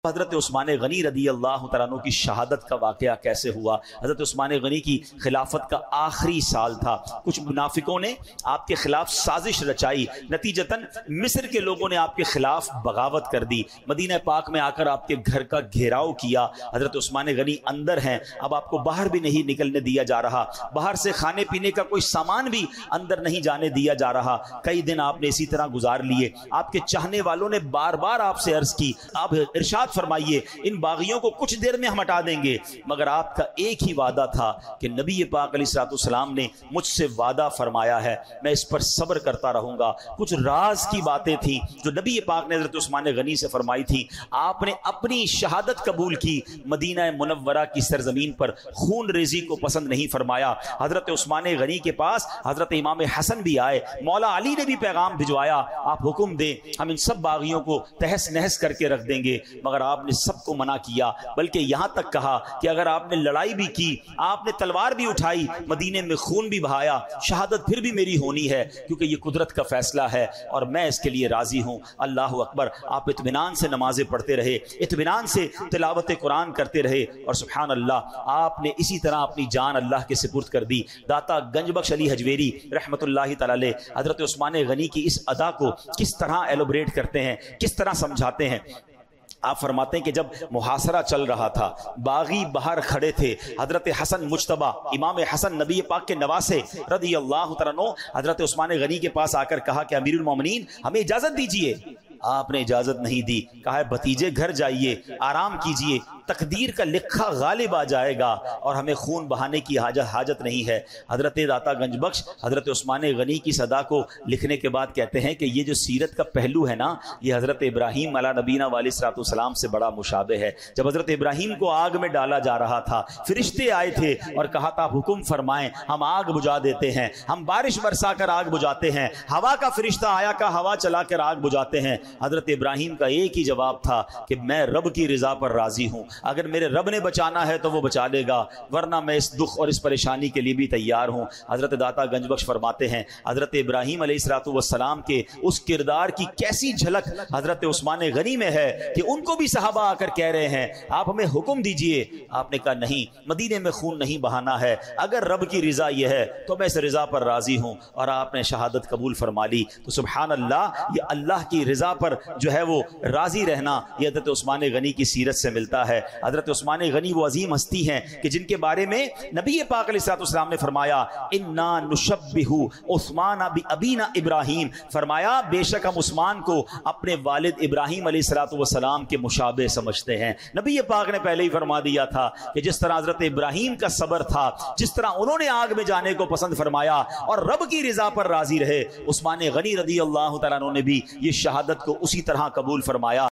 حضرت عثمان غنی رضی اللہ تعالیٰ عنہ کی شہادت کا واقعہ کیسے ہوا؟ حضرت عثمان غنی کی خلافت کا آخری سال تھا، کچھ منافقوں نے آپ کے خلاف سازش رچائی، نتیجتاً مصر کے لوگوں نے آپ کے خلاف بغاوت کر دی، مدینہ پاک میں آ کر آپ کے گھر کا گھیراؤ کیا۔ حضرت عثمان غنی اندر ہیں، اب آپ کو باہر بھی نہیں نکلنے دیا جا رہا، باہر سے کھانے پینے کا کوئی سامان بھی اندر نہیں جانے دیا جا رہا۔ کئی دن آپ نے اسی طرح گزار لیے۔ آپ کے چاہنے والوں نے بار بار آپ سے عرض کی، آپ ارشاد فرمائیے ان باغیوں کو کچھ دیر میں ہم ہٹا دیں گے، مگر آپ کا ایک ہی وعدہ تھا کہ نبی پاک علیہ الصلوۃ والسلام نے مجھ سے وعدہ فرمایا ہے، میں اس پر صبر کرتا رہوں گا۔ کچھ راز کی باتیں تھیں جو نبی پاک نے حضرت عثمان غنی سے فرمائی تھی۔ آپ نے اپنی شہادت قبول کی، مدینہ منورہ کی سرزمین پر خون ریزی کو پسند نہیں فرمایا۔ حضرت عثمان غنی کے پاس حضرت امام حسن بھی آئے، مولا علی نے بھی پیغام بھجوایا، آپ حکم دیں ہم ان سب باغیوں کو تہس نہس کر کے رکھ دیں گے، مگر آپ نے سب کو منع کیا، بلکہ یہاں تک کہا کہ اگر آپ نے لڑائی بھی کی، آپ نے تلوار بھی اٹھائی، مدینے میں خون بھی بہایا، شہادت پھر بھی میری ہونی ہے، کیونکہ یہ قدرت کا فیصلہ ہے اور میں اس کے لیے راضی ہوں۔ اللہ اکبر۔ آپ اطمینان سے نمازیں پڑھتے رہے، اطمینان سے تلاوت قرآن کرتے رہے، اور سبحان اللہ آپ نے اسی طرح اپنی جان اللہ کے سپرد کر دی۔ داتا گنج بخش علی حجویری رحمۃ اللہ تعالی علیہ حضرت عثمان غنی کی اس ادا کو کس طرح ایلوبریٹ کرتے ہیں، کس طرح سمجھاتے ہیں۔ آپ فرماتے ہیں کہ جب محاصرہ چل رہا تھا، باغی باہر کھڑے تھے، حضرت حسن مجتبی امام حسن نبی پاک کے نواسے رضی اللہ تعالیٰ عنہ حضرت عثمان غنی کے پاس آ کر کہا کہ امیر المومنین ہمیں اجازت دیجیے۔ آپ نے اجازت نہیں دی، کہا ہے بھتیجے گھر جائیے، آرام کیجیے، تقدیر کا لکھا غالب آ جائے گا اور ہمیں خون بہانے کی حاجت نہیں ہے۔ حضرت داتا گنج بخش حضرت عثمان غنی کی صدا کو لکھنے کے بعد کہتے ہیں کہ یہ جو سیرت کا پہلو ہے نا، یہ حضرت ابراہیم علیہ نبینا علیہ الصلوۃ والسلام سے بڑا مشابہ ہے۔ جب حضرت ابراہیم کو آگ میں ڈالا جا رہا تھا، فرشتے آئے تھے اور کہا تھا حکم فرمائیں ہم آگ بجھا دیتے ہیں، ہم بارش برسا کر آگ بجھاتے ہیں، ہوا کا فرشتہ آیا کا ہوا چلا کر آگ بجھاتے ہیں۔ حضرت ابراہیم کا ایک ہی جواب تھا کہ میں رب کی رضا پر راضی ہوں، اگر میرے رب نے بچانا ہے تو وہ بچا لے گا، ورنہ میں اس دکھ اور اس پریشانی کے لیے بھی تیار ہوں۔ حضرت داتا گنج بخش فرماتے ہیں حضرت ابراہیم علیہ الصلوۃ والسلام کے اس کردار کی کیسی جھلک حضرت عثمان غنی میں ہے کہ ان کو بھی صحابہ آ کر کہہ رہے ہیں آپ ہمیں حکم دیجئے۔ آپ نے کہا نہیں، مدینے میں خون نہیں بہانا ہے، اگر رب کی رضا یہ ہے تو میں اس رضا پر راضی ہوں، اور آپ نے شہادت قبول فرما لی۔ تو سبحان اللہ، یہ اللہ کی رضا پر جو ہے وہ راضی رہنا یہ حضرت عثمان غنی کی سیرت سے ملتا ہے۔ حضرت عثمان غنی وہ عظیم ہستی ہیں کہ جن کے بارے میں نبی پاک علیہ الصلوۃ والسلام نے فرمایا انا نشبہ عثمان بابینا ابراہیم، فرمایا بے شک ہم عثمان کو اپنے والد ابراہیم علیہ الصلوۃ والسلام کے مشابہ سمجھتے ہیں۔ نبی پاک نے پہلے ہی فرما دیا تھا کہ جس طرح حضرت ابراہیم کا صبر تھا، جس طرح انہوں نے آگ میں جانے کو پسند فرمایا اور رب کی رضا پر راضی رہے، عثمان غنی رضی اللہ تعالیٰ عنہ نے بھی یہ شہادت کو اسی طرح قبول فرمایا۔